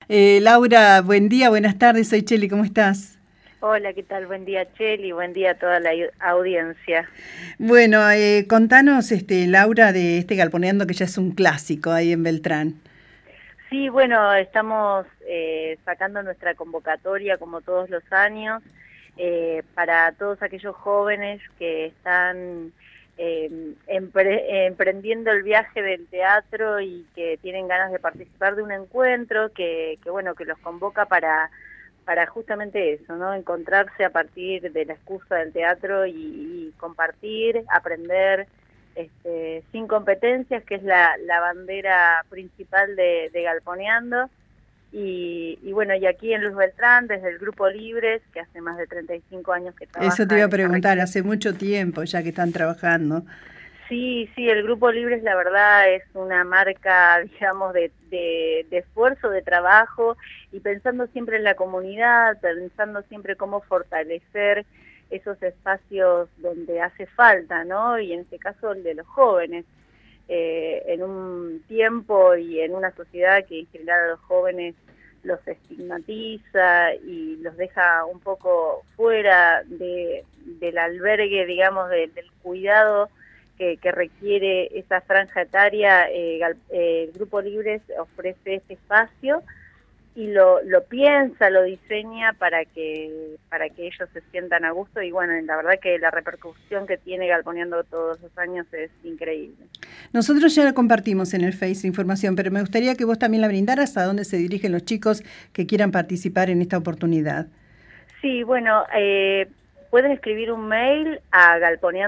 Laura, buen día, buenas tardes, soy Cheli, ¿cómo estás? Hola, ¿qué tal? Buen día, Cheli, buen día a toda la audiencia. Bueno, contanos, Laura, de este Galponeando que ya es un clásico ahí en Beltrán. Sí, bueno, estamos sacando nuestra convocatoria como todos los años para todos aquellos jóvenes que están emprendiendo el viaje del teatro y que tienen ganas de participar de un encuentro que bueno, que los convoca para justamente eso, ¿no? Encontrarse a partir de la excusa del teatro y compartir, aprender, sin competencias, que es la bandera principal de Galponeando. Y bueno, y aquí en Luz Beltrán, desde el Grupo Libres, que hace más de 35 años que Eso te trabaja iba a en esta preguntar, región. hace mucho tiempo ya que están trabajando. Sí, sí, el Grupo Libres, la verdad, es una marca, digamos, de esfuerzo, de trabajo, y pensando siempre en la comunidad, pensando siempre cómo fortalecer esos espacios donde hace falta, ¿no? Y en este caso el de los jóvenes, en un tiempo y en una sociedad que en general a los jóvenes los estigmatiza y los deja un poco fuera del albergue, digamos, del cuidado que requiere esa franja etaria. El Grupo Libres ofrece este espacio y lo piensa, lo diseña para que ellos se sientan a gusto, y bueno, la verdad que la repercusión que tiene Galponeando todos los años es increíble. Nosotros ya la compartimos en el Face información, pero me gustaría que vos también la brindaras a dónde se dirigen los chicos que quieran participar en esta oportunidad. Sí, bueno, pueden escribir un mail a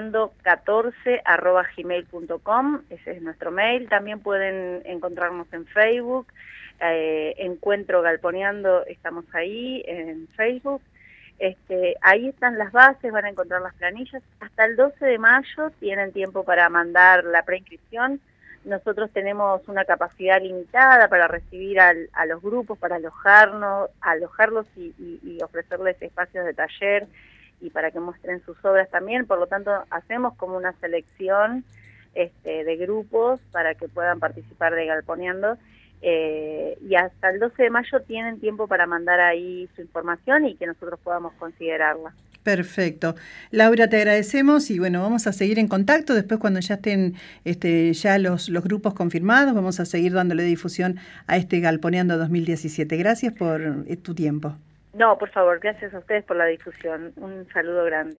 galponeando14@gmail.com, ese es nuestro mail. También pueden encontrarnos en Facebook, Encuentro Galponeando, estamos ahí en Facebook. Ahí están las bases, van a encontrar las planillas. Hasta el 12 de mayo tienen tiempo para mandar la preinscripción. Nosotros tenemos una capacidad limitada para recibir a los grupos, para alojarlos y ofrecerles espacios de taller y para que muestren sus obras también. Por lo tanto, hacemos como una selección de grupos para que puedan participar de Galponeando. Y hasta el 12 de mayo tienen tiempo para mandar ahí su información y que nosotros podamos considerarla. Perfecto. Laura, te agradecemos y bueno, vamos a seguir en contacto. Después cuando ya estén ya los grupos confirmados, vamos a seguir dándole difusión a este Galponeando 2017. Gracias por tu tiempo. No, por favor, gracias a ustedes por la difusión. Un saludo grande.